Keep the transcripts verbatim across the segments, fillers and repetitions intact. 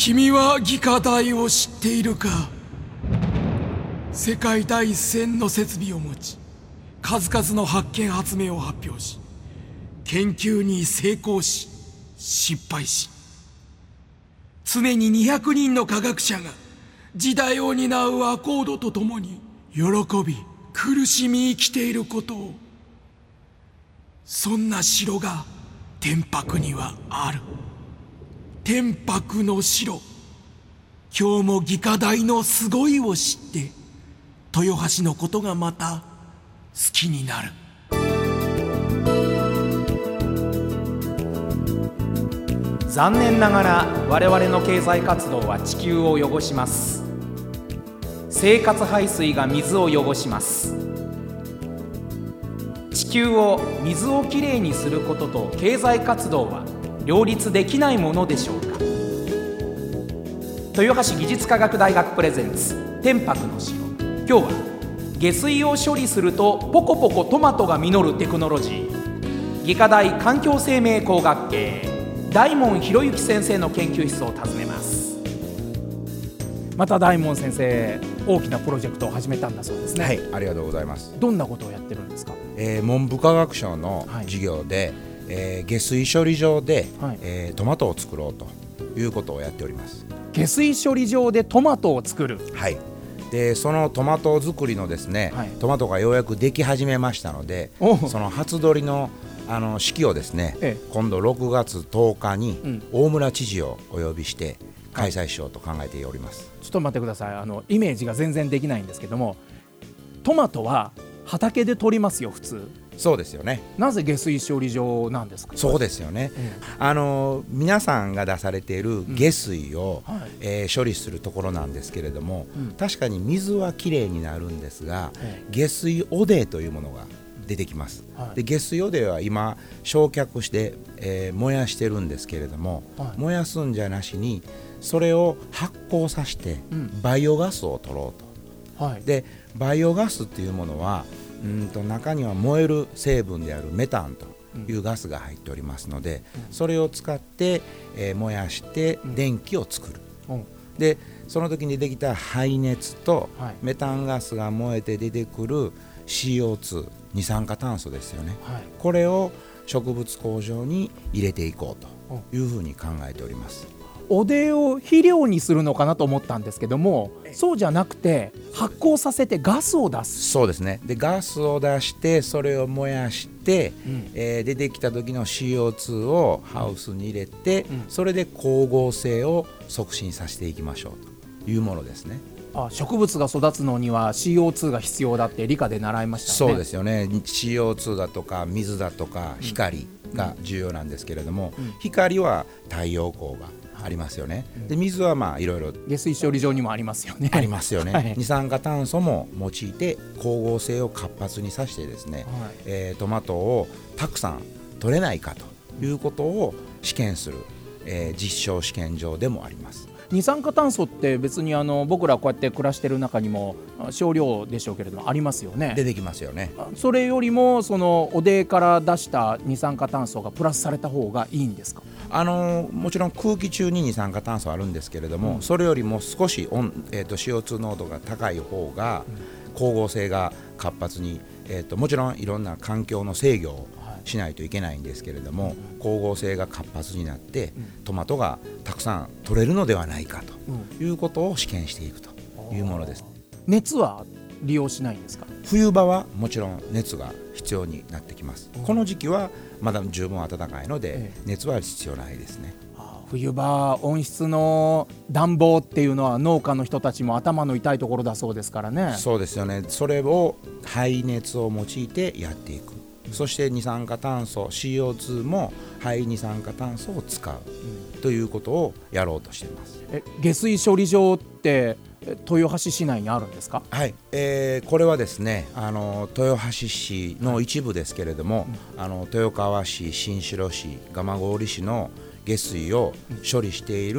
君は技科大を知っているか。世界第一線の設備を持ち、数々の発見発明を発表し、研究に成功し失敗し、常ににひゃくにんの科学者が時代を担うアコードとともに喜び苦しみ生きていることを、そんな城が天白にはある。天白の城。今日も技科大のすごいを知って豊橋のことがまた好きになる。 残念ながら我々の経済活動は地球を汚します。生活排水が水を汚します。地球を水をきれいにすることと経済活動は両立できないものでしょうか。豊橋技術科学大学プレゼンツ天白の城。今日は下水を処理するとポコポコトマトが実るテクノロジー、技科大環境生命工学系大門博之先生の研究室を訪ねます。また大門先生、大きなプロジェクトを始めたんだそうですね。 はい、ありがとうございます。 どんなことをやってるんですか。 えー、文部科学省の事業で、はい、えー、下水処理場で、はい、えー、トマトを作ろうということをやっております。 下水処理場でトマトを作る。 はい。でそのトマト作りのですね、はい、トマトがようやくでき始めましたので、その初取りのあの式をですね、ええ、今度ろくがつとおかに大村知事をお呼びして開催しようと考えております。 ちょっと待ってください。あのイメージが全然できないんですけども、トマトは畑で取りますよ普通。 そうですよね。 なぜ下水処理場なんですか。 そうですよね、うん、あの皆さんが出されている下水を、うん、はい、えー、処理するところなんですけれども、うん、確かに水はきれいになるんですが、うん、下水汚泥というものが出てきます、はい、で下水汚泥は今焼却して、えー、燃やしてるんですけれども、はい、燃やすんじゃなしにそれを発酵させてバイオガスを取ろうと、はい、でバイオガスっていうものはうんと中には燃える成分であるメタンというガスが入っておりますので、うん、それを使って、えー、燃やして電気を作る、うん、でその時にできた排熱とメタンガスが燃えて出てくる シーオーツー 二酸化炭素ですよね、はい、これを植物工場に入れていこうというふうに考えております。 汚泥を肥料にするのかなと思ったんですけども、そうじゃなくて発酵させてガスを出す。 そうですね。でガスを出してそれを燃やして、うん、えー、出てきた時の シーオーツー をハウスに入れて、うん、それで光合成を促進させていきましょうというものですね。 あ、植物が育つのには シーオーツー が必要だって理科で習いましたね。 そうですよね。 シーオーツー だとか水だとか光が重要なんですけれども、うんうん、光は太陽光がありますよね、うん、で水はまあいろいろ下水処理場にもありますよね。 ありますよね、はい、二酸化炭素も用いて光合成を活発にさせてですね、はい、えー、トマトをたくさん取れないかということを試験する、えー、実証試験場でもあります。 二酸化炭素って別にあの僕らこうやって暮らしてる中にも少量でしょうけれどもありますよね。 出てきますよね。 それよりもその汚泥から出した二酸化炭素がプラスされた方がいいんですか。 あのもちろん空気中に二酸化炭素あるんですけれども、うん、それよりも少しオン、えー、と シーオーツー 濃度が高い方が光合成が活発に、えー、ともちろんいろんな環境の制御をしないといけないんですけれども、うん、光合成が活発になって、うん、トマトがたくさん取れるのではないかということを試験していくというものです。 熱は利用しないんですか。 冬場はもちろん熱が必要になってきます、うん、この時期はまだ十分暖かいので、ええ、熱は必要ないですね。 冬場温室の暖房っていうのは農家の人たちも頭の痛いところだそうですからね。 そうですよね。それを排熱を用いてやっていく、うん、そして二酸化炭素 シーオーツー も排二酸化炭素を使う、うん、ということをやろうとしています。 え下水処理場って豊橋市内にあるんですか。 はい、えー、これはですねあの豊橋市の一部ですけれども、うん、あの豊川市、新城市、蒲郡市の下水を処理している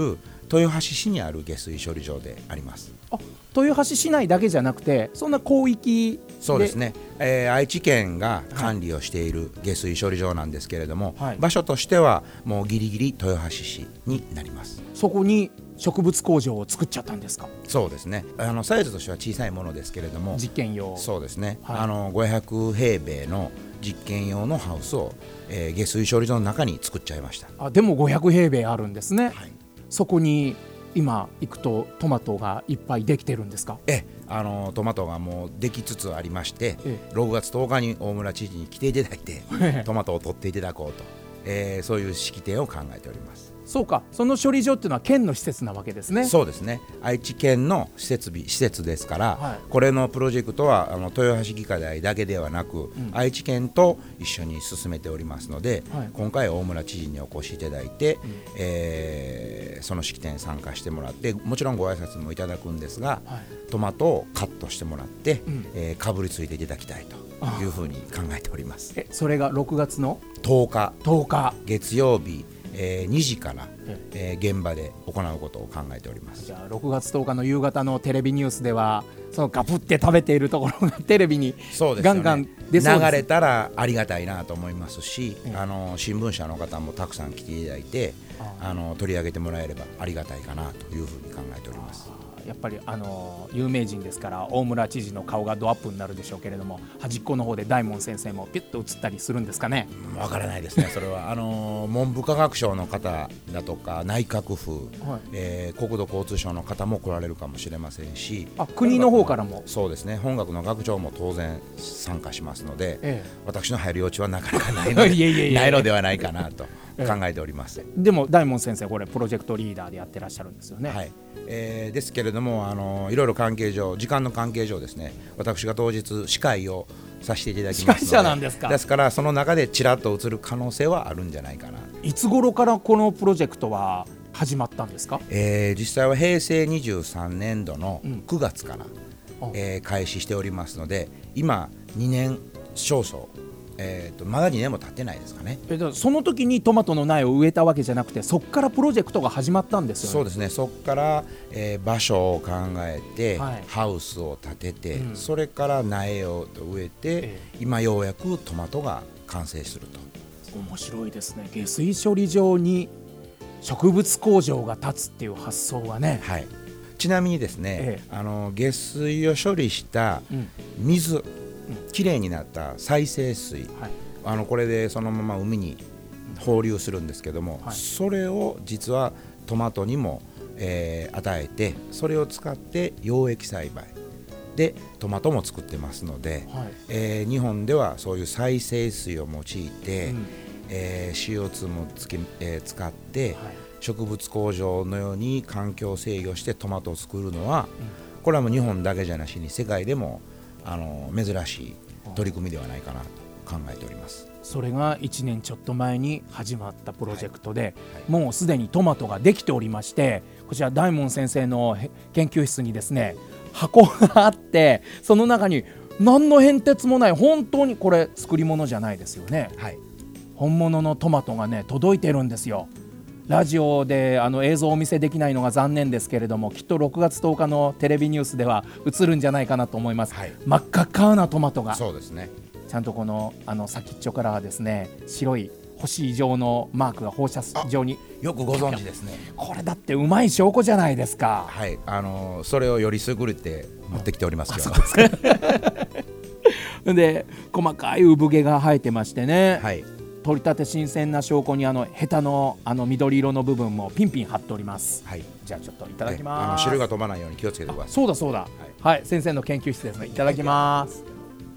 豊橋市にある下水処理場であります。 あ、豊橋市内だけじゃなくてそんな広域で。 そうですね、えー、愛知県が管理をしている下水処理場なんですけれども、はい、場所としてはもうギリギリ豊橋市になります。 そこに植物工場を作っちゃったんですか？ そうですね、あのサイズとしては小さいものですけれども、 実験用。そうですね、はい、あのごひゃくへいべいの実験用のハウスを、えー、下水処理場の中に作っちゃいました。 あ、でもごひゃくへいべいあるんですね、はい、そこに今行くとトマトがいっぱいできてるんですか？ えあのトマトがもうできつつありまして、ええ、ろくがつとおかに大村知事に来ていただいてトマトを取っていただこうと、えー、そういう式典を考えております。 そうか、その処理場っていうのは県の施設なわけですね。 そうですね、愛知県の施設施設ですから、はい、これのプロジェクトはあの豊橋技科大だけではなく、うん、愛知県と一緒に進めておりますので、はい、今回大村知事にお越しいただいて、うん、えー、その式典に参加してもらって、もちろんご挨拶もいただくんですが、はい、トマトをカットしてもらって、うん、えー、かぶりついていただきたいというふうに考えております。 えそれがろくがつのとおか、 とおか月曜日、えー、にじから、えー、現場で行うことを考えております。 じゃあろくがつとおかの夕方のテレビニュースではそのガブって食べているところがテレビにガンガン出そうです、 流れたらありがたいなと思いますし、ええ、あの新聞社の方もたくさん来ていただいて、あの取り上げてもらえればありがたいかなというふうに考えております。 やっぱりあの有名人ですから大村知事の顔がドアップになるでしょうけれども、端っこの方で大門先生もピュッと映ったりするんですかね。 わからないですね、それはあの文部科学省の方だとか内閣府、はい、えー、国土交通省の方も来られるかもしれませんし、 あ、国の方からも。 そうですね、本学の学長も当然参加しますので、ええ、私の入る余地はなかなかないのでいやいやいやないのではないかなと考えております。 でも大門先生、これプロジェクトリーダーでやってらっしゃるんですよね。 はい、えー、ですけれども、あのいろいろ関係上、時間の関係上ですね、私が当日司会をさせていただきますので、 司会者なんですか。 ですからその中でちらっと映る可能性はあるんじゃないかな。 いつ頃からこのプロジェクトは始まったんですか？ えー、実際はへいせいにじゅうさんねんどのくがつから、うん、えー、開始しておりますので、今にねん少々、えー、とまだにねんも経ってないですかね。 えその時にトマトの苗を植えたわけじゃなくて、そこからプロジェクトが始まったんですよね。 そうですね、そこから、えー、場所を考えて、はい、ハウスを建てて、うん、それから苗を植えて、えー、今ようやくトマトが完成すると。 面白いですね。下水処理場に植物工場が建つっていう発想はね、 はい、ちなみにですね、ええ、あの下水を処理した水、うん、きれいになった再生水、はい、あのこれでそのまま海に放流するんですけども、はい、それを実はトマトにも、えー、与えて、それを使って養液栽培でトマトも作ってますので、はい、えー、日本ではそういう再生水を用いて、うん、えー、シーオーツー もつけ、えー、使って、はい、植物工場のように環境制御してトマトを作るのは、うん、これはもう日本だけじゃなしに世界でもあの珍しい取り組みではないかなと考えております。 それがいちねんちょっと前に始まったプロジェクトで、はいはい、もうすでにトマトができておりまして、こちら大門先生の研究室にですね、箱があって、その中に何の変哲もない、本当にこれ作り物じゃないですよね、はい、本物のトマトがね届いてるんですよ。ラジオであの映像をお見せできないのが残念ですけれども、きっとろくがつとおかのテレビニュースでは映るんじゃないかなと思います、はい、真っ赤っかなトマトが。 そうですね、 ちゃんとこの、あの先っちょからはですね、白い星状のマークが放射状に。 よくご存知ですね。 これだってうまい証拠じゃないですか。 はい、あのー、それをより優れて持ってきておりますよ。 で細かい産毛が生えてましてね、 はい、 取り立て新鮮な証拠にあのヘタのあの緑色の部分もピンピン張っております、はい、じゃあちょっといただきます。 あの汁が飛ばないように気をつけてください。 そうだそうだ、はい、はい、先生の研究室ですね。いただきます。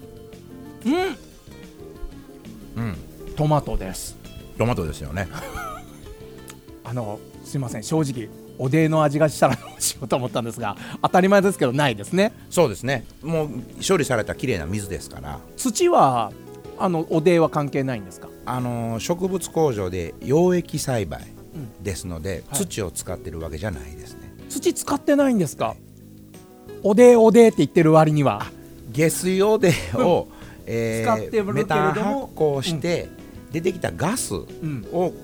うん、うん、トマトです。 トマトですよね。 あのすいません、正直おでの味がしたらどうしようと思ったんですが、当たり前ですけどないですね。 そうですね、もう処理されたきれいな水ですから。 土はあのおでは関係ないんですか？ あの植物工場で養液栽培ですので、うん、はい、土を使ってるわけじゃないですね。 土使ってないんですか？はい、おでおでって言ってる割には下水おでを、うん、えー、使ってるけれどもメタン発酵して、うん、出てきたガスを、うん、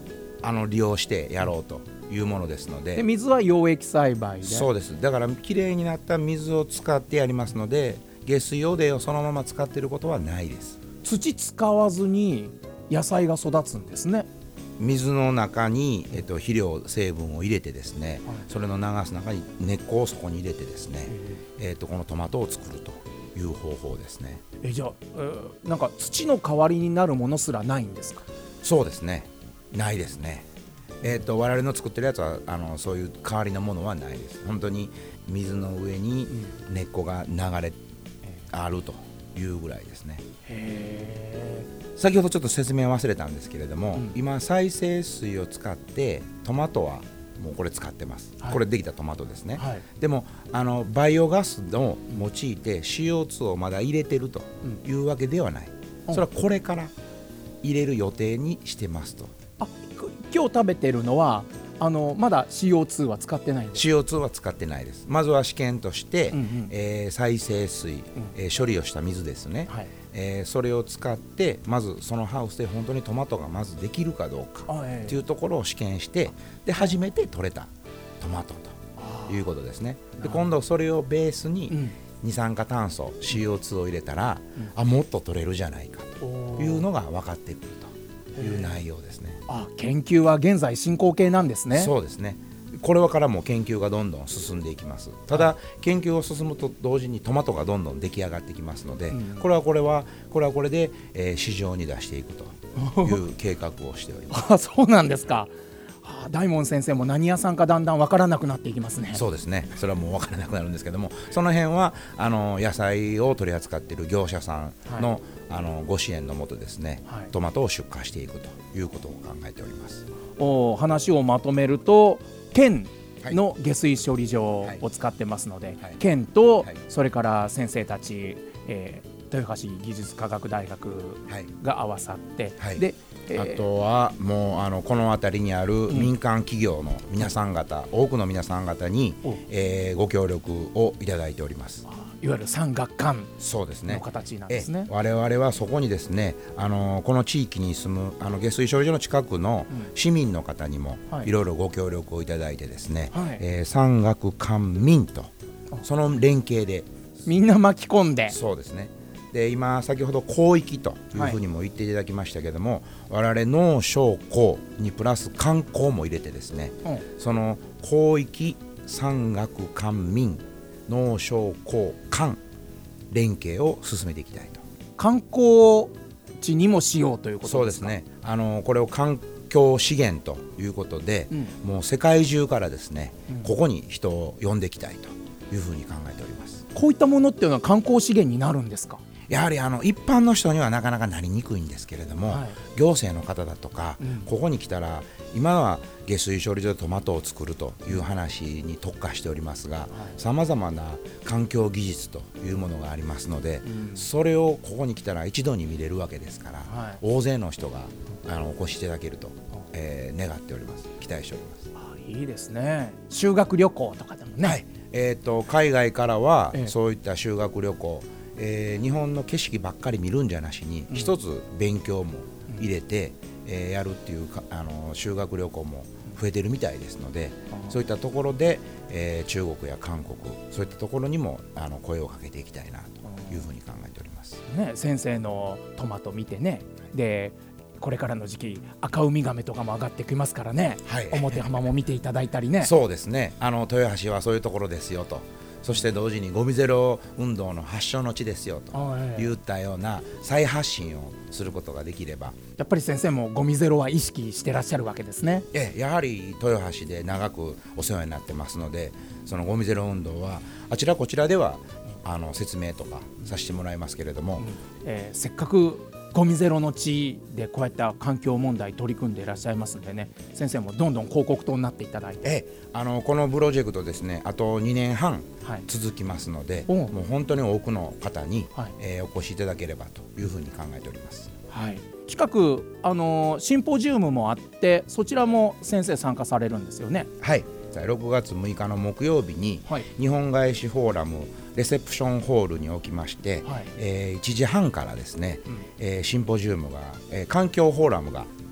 あの利用してやろうというものですので、 で水は溶液栽培で。 そうです。だからきれいになった水を使ってやりますので、下水汚泥をそのまま使っていることはないです。 土使わずに野菜が育つんですね。 水の中に、えっと、肥料成分を入れてですね、はい、それの流す中に根っこをそこに入れてですね、えっと、このトマトを作るという方法ですね。 えじゃあ、えー、なんか土の代わりになるものすらないんですか？ そうですね、ないですね。えー、と我々の作ってるやつはあのそういう代わりのものはないです。本当に水の上に根っこが流れあるというぐらいですね。へー。先ほどちょっと説明忘れたんですけれども、うん、今再生水を使ってトマトはもうこれ使ってます、はい、これできたトマトですね、はい、でもあのバイオガスを用いて シーオーツー をまだ入れてるというわけではない、うん、それはこれから入れる予定にしてますと。 あ、今日食べてるのはあのまだ シーオーツー は使ってないんですか？ シーオーツー は使ってないです。まずは試験として、うんうん、えー、再生水、うんえー、処理をした水ですね、はいえー、それを使ってまずそのハウスで本当にトマトがまずできるかどうかというところを試験してで初めて取れたトマトということですね。で今度それをベースに二酸化炭素 シーオーツー を入れたら、うん、あもっと取れるじゃないかというのが分かってくるという内容ですね。 あ、研究は現在進行形なんですね。 そうですね。これからも研究がどんどん進んでいきます。ただ研究を進むと同時にトマトがどんどん出来上がってきますので、うん、これはこれはこれはこれで、えー、市場に出していくという計画をしております。 あ、そうなんですか。大門先生も何屋さんかだんだん分からなくなっていきますね。 そうですね。それはもう分からなくなるんですけども、その辺はあの野菜を取り扱っている業者さんの、はい、あのご支援のもとですね、はい、トマトを出荷していくということを考えております。 お話をまとめると、県の下水処理場を使ってますので、はいはい、県と、はい、それから先生たち、えー、豊橋技術科学大学が合わさって、はい、であとはもうあのこの辺りにある民間企業の皆さん方、うん、多くの皆さん方に、えー、ご協力をいただいております。 いわゆる産学官の形なんですね。 え我々はそこにですね、あのこの地域に住むあの下水処理場の近くの市民の方にもいろいろご協力をいただいてですね、はいえー、産学官民とその連携でみんな巻き込んで。 そうですね。で今先ほど広域というふうにも言っていただきましたけども、はい、我々農商工にプラス観光も入れてですね、うん、その広域産学官民農商工官連携を進めていきたいと。 観光地にもしようということですか？ そうですね。あのこれを環境資源ということで、うん、もう世界中からですね、うん、ここに人を呼んでいきたいというふうに考えております。 こういったものっていうのは観光資源になるんですか？ やはりあの一般の人にはなかなかなりにくいんですけれども、はい、行政の方だとか、うん、ここに来たら今は下水処理場でトマトを作るという話に特化しておりますが、さまざまな環境技術というものがありますので、うん、それをここに来たら一度に見れるわけですから、はい、大勢の人があのお越しいただけると、えー、願っております。期待しております。 あ、いいですね。修学旅行とかでもね、 はいえー、と海外からはそういった修学旅行、えええー、日本の景色ばっかり見るんじゃなしに、うん、一つ勉強も入れて、うんえー、やるっていうかあの修学旅行も増えてるみたいですので、うん、そういったところで、えー、中国や韓国そういったところにもあの声をかけていきたいなというふうに考えております、 ね、先生のトマト見てね、でこれからの時期赤ウミガメとかも上がってきますからね、はい、表浜も見ていただいたりねそうですね。あの豊橋はそういうところですよと、そして同時にゴミゼロ運動の発祥の地ですよといったような再発信をすることができれば、 やっぱり先生もゴミゼロは意識してらっしゃるわけですね。 ええ、やはり豊橋で長くお世話になってますので、そのゴミゼロ運動はあちらこちらではあの説明とかさせてもらいますけれども、うんえー、せっかくゴミゼロの地でこうやった環境問題取り組んでいらっしゃいますんでね、先生もどんどん広告塔になっていただいて、 ええ、あのこのプロジェクトですね、あとにねんはん続きますので、はい、もう本当に多くの方に、はいえー、お越しいただければというふうに考えております、 はい、近く、あのー、シンポジウムもあって、そちらも先生参加されるんですよね。 はい、ろくがつむいかの木曜日に、はい、日本返しフォーラムレセプションホールにおきまして、はいえー、いちじはんからですね、うんえー、シンポジウムが、えー、環境フォーラムが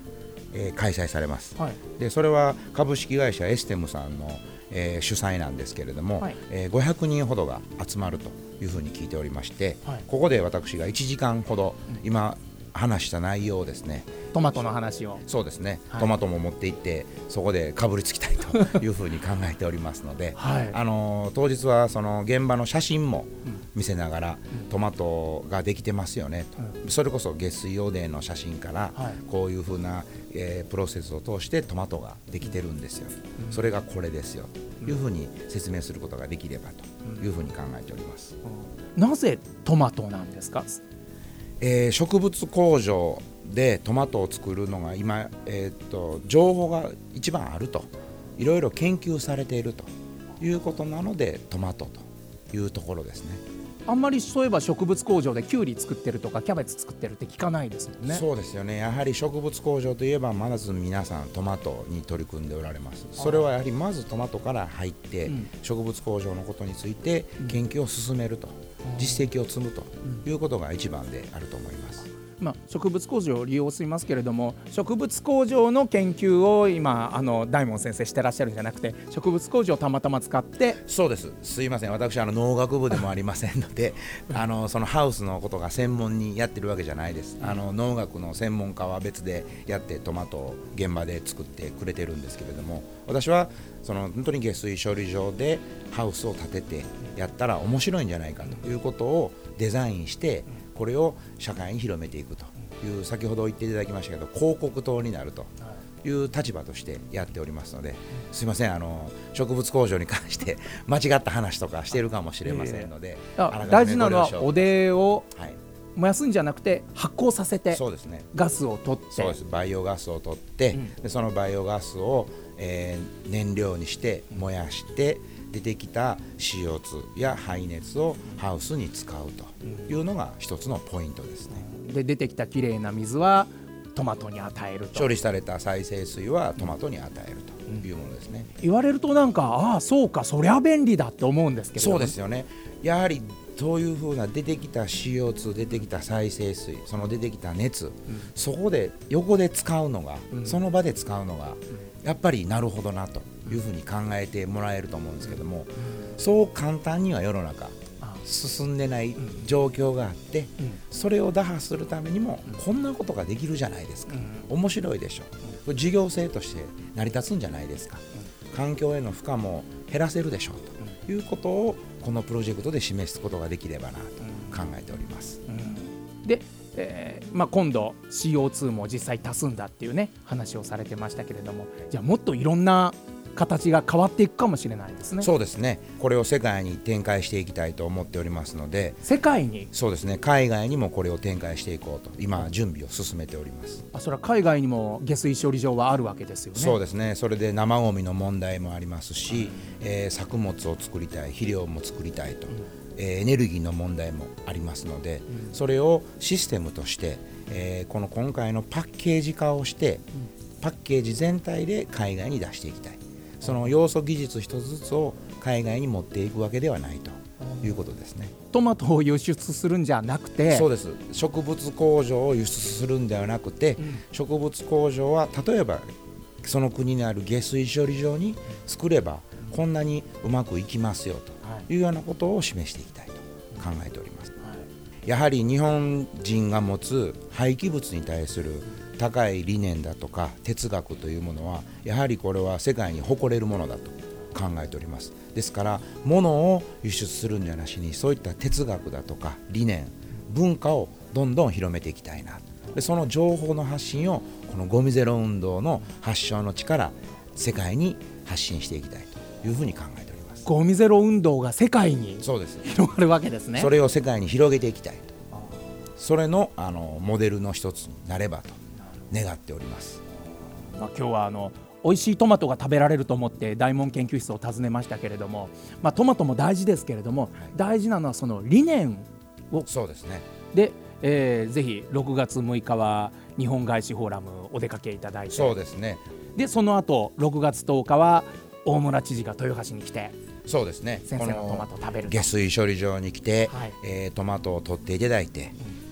えー、開催されます、 はい、 でそれは株式会社エステムさんの、えー、主催なんですけれども、はい、えー、ごひゃくにんほどが集まるというふうに聞いておりまして、はい、ここで私がいちじかんほど、うん、今話した内容をですね、 トマトの話をそうですね、はい、トマトも持って行ってそこでかぶりつきたいというふうに考えておりますので、はい、あの当日はその現場の写真も見せながら、うん、トマトができてますよねと、うん、それこそ下水汚泥の写真から、はい、こういうふうな、えー、プロセスを通してトマトができてるんですよ、うん、それがこれですよというふうに説明することができればというふうに考えております、 うん、なぜトマトなんですか？ えー、植物工場でトマトを作るのが今、えー、と情報が一番あると、いろいろ研究されているということなのでトマトというところですね。 あんまりそういえば植物工場でキュウリ作ってるとかキャベツ作ってるって聞かないですもんね。 そうですよね。やはり植物工場といえばまず皆さんトマトに取り組んでおられます。それはやはりまずトマトから入って、うん、植物工場のことについて研究を進めると、うん、実績を積むということが一番であると思います。 まあ、植物工場を利用しますけれども、植物工場の研究を今あの大門先生してらっしゃるんじゃなくて、植物工場をたまたま使って。 そうです。すいません、私あの農学部でもありませんのであのそのハウスのことが専門にやってるわけじゃないです。あの農学の専門家は別でやってトマトを現場で作ってくれてるんですけれども、私はその本当に下水処理場でハウスを建ててやったら面白いんじゃないかということをデザインして、これを社会に広めていくという、先ほど言っていただきましたけど広告塔になるという立場としてやっておりますので、すいません、あの植物工場に関して間違った話とかしているかもしれませんので、 大事なのはおでを燃やすんじゃなくて発酵させて、 そうですね、 ガスを取って、 そうです、バイオガスを取って、うん、でそのバイオガスを、えー、燃料にして燃やして出てきた シーオーツー や排熱をハウスに使うというのが一つのポイントですね。 で出てきたきれいな水はトマトに与えると、 処理された再生水はトマトに与えるというものですね、 うん、言われるとなんか、ああそうか、そりゃ便利だって思うんですけど、 そうですよね。やはりそういうふうな出てきた シーオーツー、出てきた再生水、その出てきた熱、うん、そこで横で使うのが、うん、その場で使うのが、うん、やっぱりなるほどなというふうに考えてもらえると思うんですけども、うん、そう簡単には世の中進んでない状況があって、うん、それを打破するためにもこんなことができるじゃないですか、うん、面白いでしょ、うん、事業性として成り立つんじゃないですか、うん、環境への負荷も減らせるでしょうということをこのプロジェクトで示すことができればなと考えております、うんうん、で、えーまあ、今度 シーオーツー も実際足すんだっていうね話をされてましたけれども、じゃあもっといろんな形が変わっていくかもしれないですね。 そうですね。これを世界に展開していきたいと思っておりますので、 世界に、 そうですね、海外にもこれを展開していこうと今準備を進めております。 あ、それは海外にも下水処理場はあるわけですよね。 そうですね。それで生ゴミの問題もありますし、うん、えー、作物を作りたい、肥料も作りたいと、うん、えー、エネルギーの問題もありますので、うん、それをシステムとして、えー、この今回のパッケージ化をして、うん、パッケージ全体で海外に出していきたい。その要素技術一つずつを海外に持っていくわけではないということですね。 トマトを輸出するんじゃなくて、 そうです。植物工場を輸出するんではなくて、うん、植物工場は例えばその国にある下水処理場に作ればこんなにうまくいきますよというようなことを示していきたいと考えております、はい、やはり日本人が持つ廃棄物に対する高い理念だとか哲学というものはやはりこれは世界に誇れるものだと考えております。ですから物を輸出するんじゃなしにそういった哲学だとか理念、文化をどんどん広めていきたいな。でその情報の発信をこのゴミゼロ運動の発祥の地から世界に発信していきたいというふうに考えております。 ゴミゼロ運動が世界に広がるわけですね。 それを世界に広げていきたいと、それ の, あのモデルの一つになればと願っております。 まあ、今日はあの美味しいトマトが食べられると思って大門研究室を訪ねましたけれども、まあ、トマトも大事ですけれども、はい、大事なのはその理念を、 そうですね。 で、えー、ぜひろくがつむいかは日本外資フォーラムお出かけいただいて、 そうですね。 でその後ろくがつとおかは大村知事が豊橋に来て、 そうですね、 先生のトマト食べると下水処理場に来て、はい、えー、トマトを取っていただいて、うん、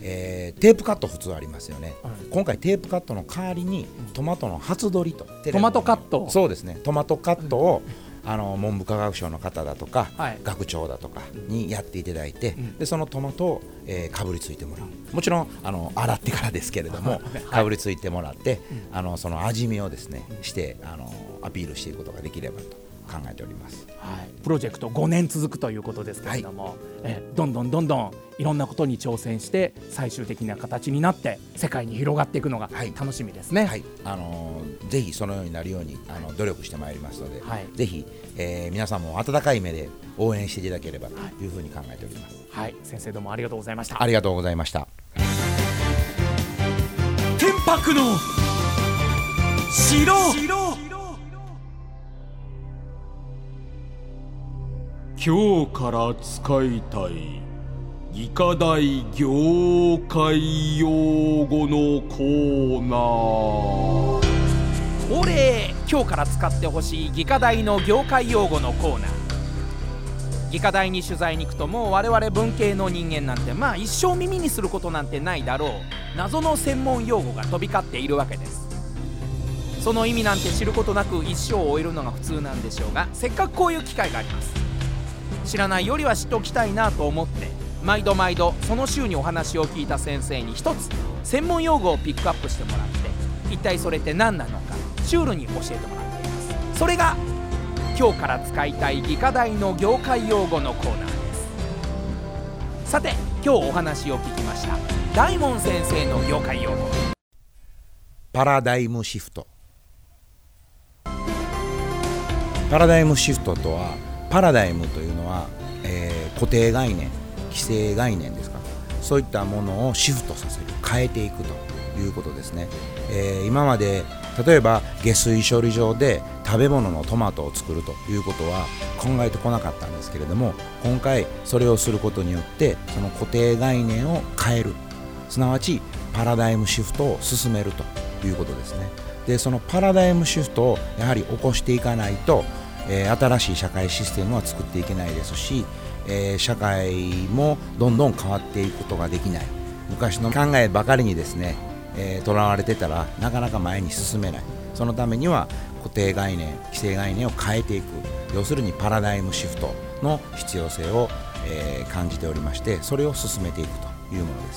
えー、テープカット普通ありますよね、はい、今回テープカットの代わりにトマトの初取りと、 トマトカット、 そうですね、トマトカットを、うん、あの文部科学省の方だとか、はい、学長だとかにやっていただいて、うん、でそのトマトを、えー、かぶりついてもらう、もちろんあの洗ってからですけれども、はい、かぶりついてもらって、うん、あのその味見をですねしてあのアピールしていくことができればと考えております、 はい、プロジェクトごねん続くということですけれども、はい、えどんどんどんどんいろんなことに挑戦して最終的な形になって世界に広がっていくのが楽しみですね、 はいはい、あのー、ぜひそのようになるようにあの努力してまいりますので、はい、ぜひ、えー、皆さんも温かい目で応援していただければというふうに考えております、 はいはい、先生どうもありがとうございました。 ありがとうございました。 天白の城、今日から使いたい技科大業界用語のコーナー。 恒例、今日から使ってほしい技科大の業界用語のコーナー。技科大に取材に行くと、もう我々文系の人間なんてまあ一生耳にすることなんてないだろう謎の専門用語が飛び交っているわけです。その意味なんて知ることなく一生を終えるのが普通なんでしょうが、せっかくこういう機会があります。知らないよりは知っておきたいなと思って、毎度毎度その週にお話を聞いた先生に一つ専門用語をピックアップしてもらって、一体それって何なのかシュールに教えてもらっています。それが今日から使いたい技科大の業界用語のコーナーです。さて今日お話を聞きました大門先生の業界用語、 パラダイムシフト。パラダイムシフトとは、パラダイムというのは、えー、固定概念、既成概念ですか、そういったものをシフトさせる、変えていくということですね。えー、今まで例えば下水処理場で食べ物のトマトを作るということは考えてこなかったんですけれども、今回それをすることによってその固定概念を変える、すなわちパラダイムシフトを進めるということですね。でそのパラダイムシフトをやはり起こしていかないと、えー、新しい社会システムは作っていけないですし、えー、社会もどんどん変わっていくことができない。昔の考えばかりにですね、えー、とらわれてたらなかなか前に進めない。そのためには固定概念、既成概念を変えていく、要するにパラダイムシフトの必要性を、えー、感じておりまして、それを進めていくというものです。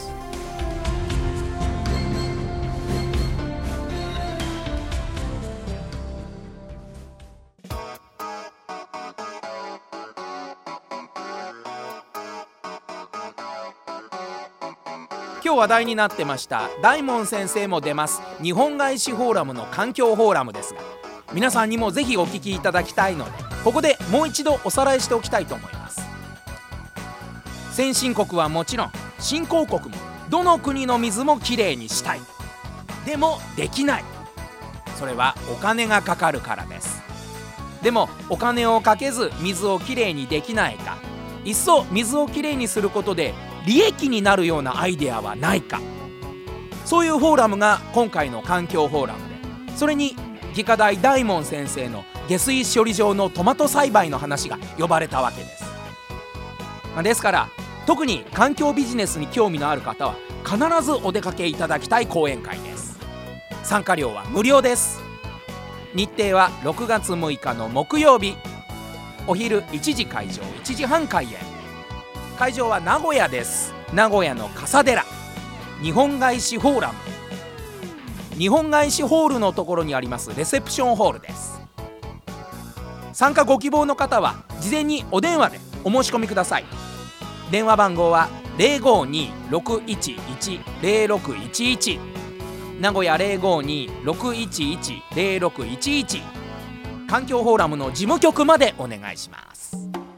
今日話題になってました大門先生も出ます日本外資フォーラムの環境フォーラムですが、皆さんにもぜひお聞きいただきたいので、ここでもう一度おさらいしておきたいと思います。先進国はもちろん新興国もどの国の水もきれいにしたい。でもできない。それはお金がかかるからです。でもお金をかけず水をきれいにできないか、いっそ水をきれいにすることで利益になるようなアイデアはないか、そういうフォーラムが今回の環境フォーラムで、それに技科大大門先生の下水処理場のトマト栽培の話が呼ばれたわけです。ですから特に環境ビジネスに興味のある方は必ずお出かけいただきたい講演会です。参加料は無料です。日程はろくがつむいかの木曜日、お昼いちじ会場、いちじはん開演。会場は名古屋です。名古屋の笠寺日本外資フォーラム、日本外資ホールのところにありますレセプションホールです。参加ご希望の方は事前にお電話でお申し込みください。電話番号は ゼロごにー ろくいちいち ゼロろくいちいち、 名古屋 ゼロごにー ろくいちいち ゼロろくいちいち、環境フォーラムの事務局までお願いします。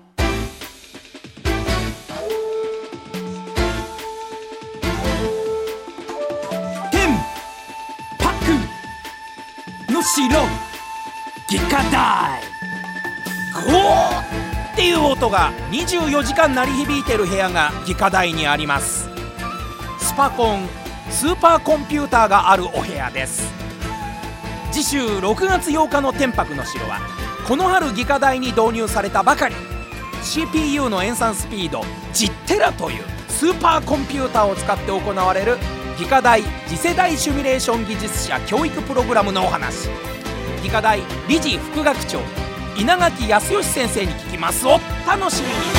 の城技科大、 ゴーっていう音がにじゅうよじかん鳴り響いてる部屋が技科大にあります。スパコンスーパーコンピューターがあるお部屋です。次週ろくがつようかの天白の城はこの春技科大に導入されたばかり シーピーユー の演算スピードじゅうテラというスーパーコンピューターを使って行われる技科大次世代シミュレーション技術者教育プログラムのお話、技科大理事副学長稲垣康義先生に聞きます。お楽しみに。